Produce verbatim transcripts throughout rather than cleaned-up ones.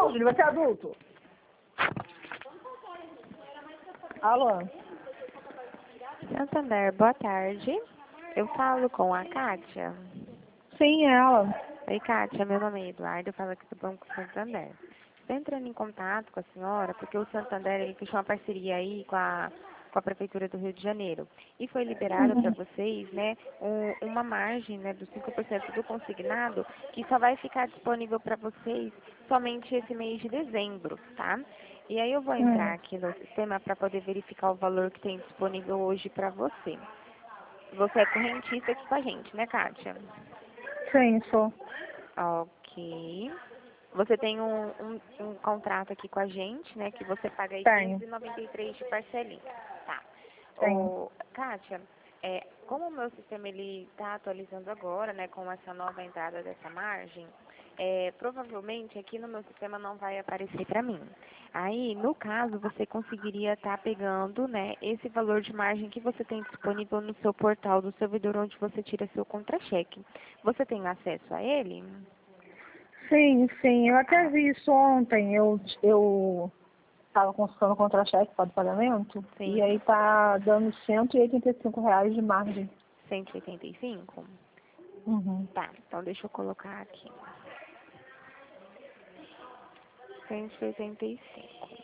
Não, ele vai ser adulto. Alô? Santander, boa tarde. Eu falo com a Kátia. Sim, ela. Oi, Kátia, meu nome é Eduardo, eu falo aqui do Banco Santander. Estou entrando em contato com a senhora porque o Santander ele fechou uma parceria aí com a, com a Prefeitura do Rio de Janeiro. E foi liberado para Uhum. vocês, né, um, uma margem, né, dos cinco por cento do consignado que só vai ficar disponível para vocês somente esse mês de dezembro, tá? E aí eu vou entrar Hum. aqui no sistema para poder verificar o valor que tem disponível hoje para você. Você é correntista aqui com a gente, né, Kátia? Sim, sou. Ok. Você tem um, um, um contrato aqui com a gente, né, que você paga aí Tenho. quinhentos e noventa e três de parcelinha. Tá. Tenho. Ô, Kátia, é, como o meu sistema ele está atualizando agora, né, com essa nova entrada dessa margem, é, provavelmente aqui no meu sistema não vai aparecer para mim. Aí, no caso, você conseguiria estar pegando, né, esse valor de margem que você tem disponível no seu portal do servidor onde você tira seu contra-cheque. Você tem acesso a ele? Sim, sim. Eu até Ah, vi isso ontem. Eu eu estava consultando o contra-cheque para o pagamento. E sim. aí tá dando cento e oitenta e cinco reais de margem. cento e oitenta e cinco? Uhum. Tá, então deixa eu colocar aqui. cento e oitenta e cinco.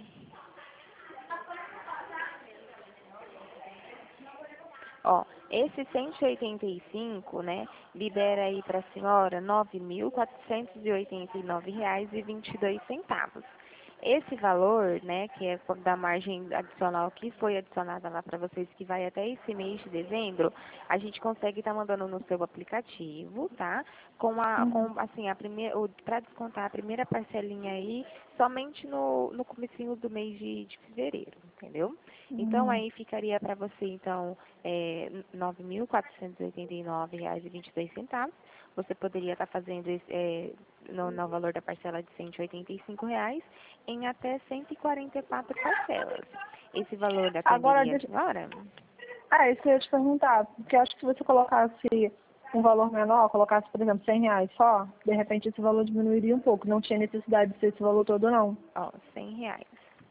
Ó, esse cento e oitenta e cinco, né, libera aí para a senhora nove mil quatrocentos e oitenta e nove reais e vinte e dois centavos. Esse valor, né, que é da margem adicional que foi adicionada lá para vocês, que vai até esse mês de dezembro, a gente consegue estar mandando no seu aplicativo, tá? Com a, Uhum. com, assim, a primeira, para descontar a primeira parcelinha aí, somente no, no comecinho do mês de, de fevereiro, entendeu? Então, Uhum. aí ficaria para você, então, é, nove mil quatrocentos e oitenta e nove reais e vinte e dois centavos. Você poderia estar fazendo esse, é, no, no valor da parcela de cento e oitenta e cinco reais em até cento e quarenta e quatro parcelas. Esse valor Agora, atenderia a deixa... senhora? ah, isso que eu ia te perguntar. Porque eu acho que se você colocasse um valor menor, colocasse, por exemplo, cem reais só, de repente esse valor diminuiria um pouco. Não tinha necessidade de ser esse valor todo, não. Ó, cem reais.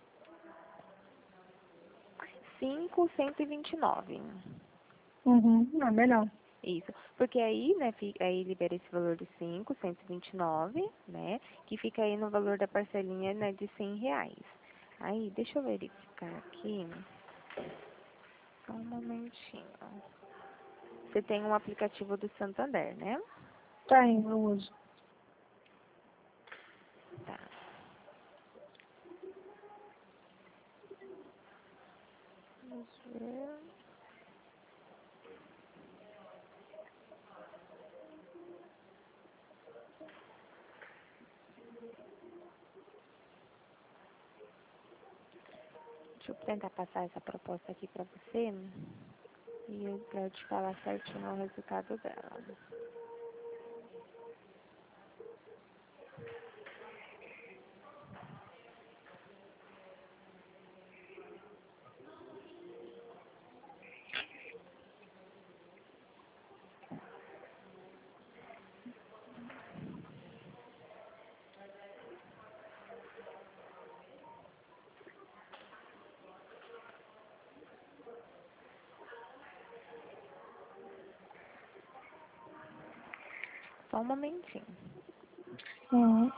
cinco, cento e vinte e nove. Uhum. Ah, melhor. Isso, porque aí, né, fica, aí libera esse valor de cinco, cento e vinte e nove, né, que fica aí no valor da parcelinha, né, de cem reais. Aí, deixa eu verificar aqui, só um momentinho. Você tem um aplicativo do Santander, né? Tem, eu uso. Tá. Vamos ver. Deixa eu tentar passar essa proposta aqui pra você e eu, pra eu te falar certinho o resultado dela. Só um momentinho. Uhum.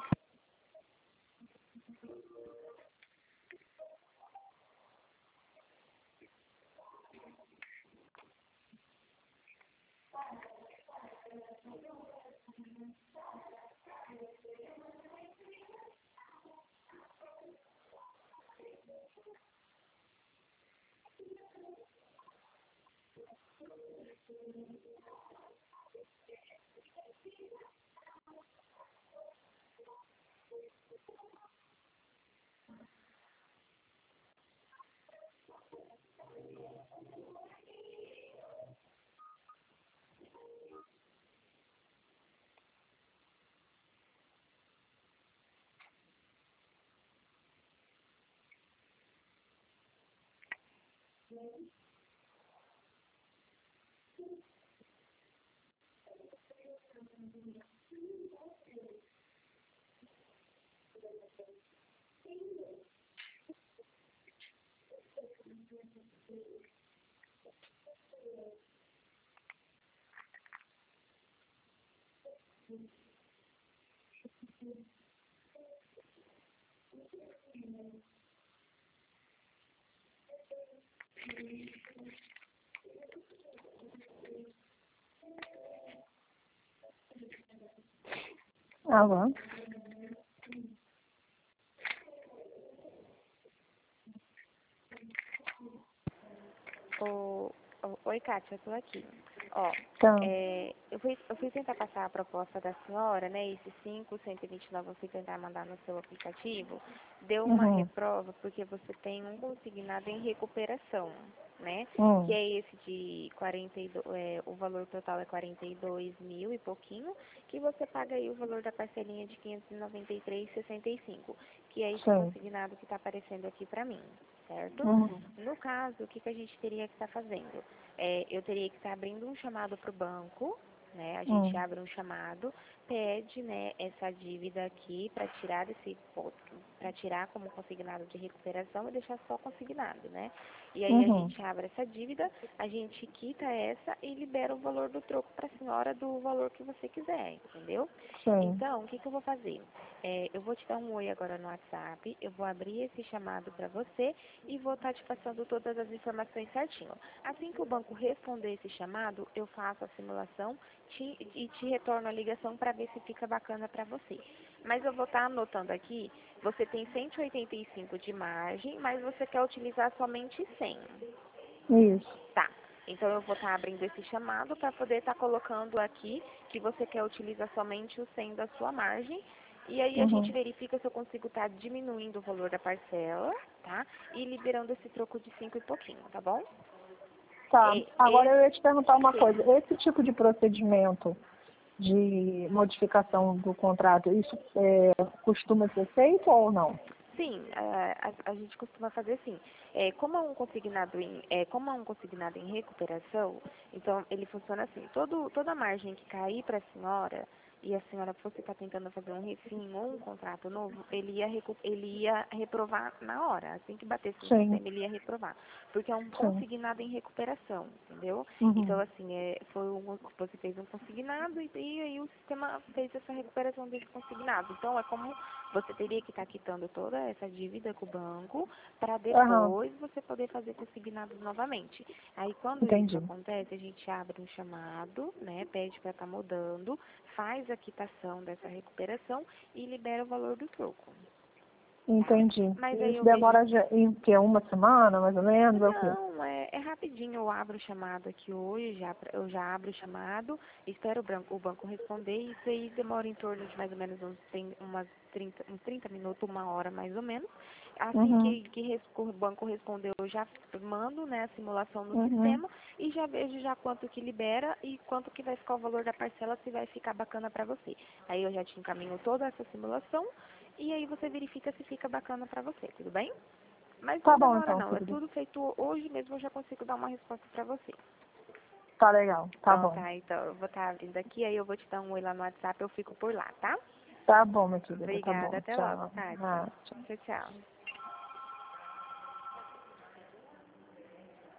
Alô? O, o, oi, Kátia, eu tô aqui. Ó, Então, é, eu, fui, eu fui tentar passar a proposta da senhora, né? Esses cinco, cento e vinte e nove eu fui tentar mandar no seu aplicativo. Deu uma uhum, reprova porque você tem um consignado em recuperação, né? Que hum, é esse de quarenta e dois, é, o valor total é quarenta e dois mil e pouquinho, que você paga aí o valor da parcelinha de quinhentos e noventa e três reais e sessenta e cinco, que é esse sei. consignado que está aparecendo aqui para mim, certo? Uhum, No caso, o que, que a gente teria que estar fazendo? É, eu teria que estar abrindo um chamado para o banco, né? A gente hum, abre um chamado, pede, né, essa dívida aqui para tirar desse para tirar como consignado de recuperação e deixar só consignado, né? E aí a uhum, gente abre essa dívida, a gente quita essa e libera o valor do troco para a senhora do valor que você quiser, entendeu? sei. Então, o que, que eu vou fazer? É, eu vou te dar um oi agora no WhatsApp, eu vou abrir esse chamado para você e vou estar te passando todas as informações certinho. Assim que o banco responder esse chamado, eu faço a simulação te, e te retorno a ligação para ver se fica bacana para você. Mas eu vou estar anotando aqui, você tem cento e oitenta e cinco de margem, mas você quer utilizar somente cem. Isso. Tá. Então eu vou estar abrindo esse chamado para poder estar colocando aqui que você quer utilizar somente o cem da sua margem. E aí a gente Uhum. verifica se eu consigo estar diminuindo o valor da parcela, tá? E liberando esse troco de cinco e pouquinho, tá bom? Tá. E, Agora eu esse, ia te perguntar uma sim. coisa. Esse tipo de procedimento de modificação do contrato, isso é, costuma ser feito ou não? Sim, a, a, a gente costuma fazer assim. É, como é um consignado em, é, como é um consignado em recuperação, então ele funciona assim. Todo, toda margem que cair para a senhora e a senhora fosse estar tentando fazer um refim ou um contrato novo, ele ia, recu- ele ia reprovar na hora. Assim que batesse no Sim, sistema, ele ia reprovar. Porque é um sim. consignado em recuperação, entendeu? Então, Uhum. assim, é, foi um, você fez um consignado e, e aí o sistema fez essa recuperação desse consignado. Então, é como você teria que estar quitando toda essa dívida com o banco para Aham, depois você poder fazer consignados novamente. Aí, quando isso entendi. acontece, a gente abre um chamado, né, pede para estar mudando, faz a quitação dessa recuperação e libera o valor do troco, tá? Entendi. Mas aí Isso eu vejo demora já- em que, uma semana, mais ou menos, é o quê? não, é, é rapidinho. Eu abro o chamado aqui hoje, já, eu já abro o chamado, espero o banco, o banco responder. Isso aí demora em torno de mais ou menos uns, tem umas trinta, uns trinta minutos, uma hora mais ou menos. Assim Uhum, que, que res- o banco respondeu, eu já mando, né, a simulação no uhum. sistema e já vejo já quanto que libera e quanto que vai ficar o valor da parcela, se vai ficar bacana para você. Aí eu já te encaminho toda essa simulação e aí você verifica se fica bacana para você, tudo bem? Mas Tá não bom, demora então, não, é querida. tudo feito hoje mesmo, eu já consigo dar uma resposta pra você. Tá legal, tá Então bom. tá, então eu vou estar abrindo aqui, aí eu vou te dar um oi lá no WhatsApp, eu fico por lá, tá? Tá bom, minha querida, tá Obrigada, bom. até logo, Tchau. Tati. Ah, tchau. Tchau, tchau.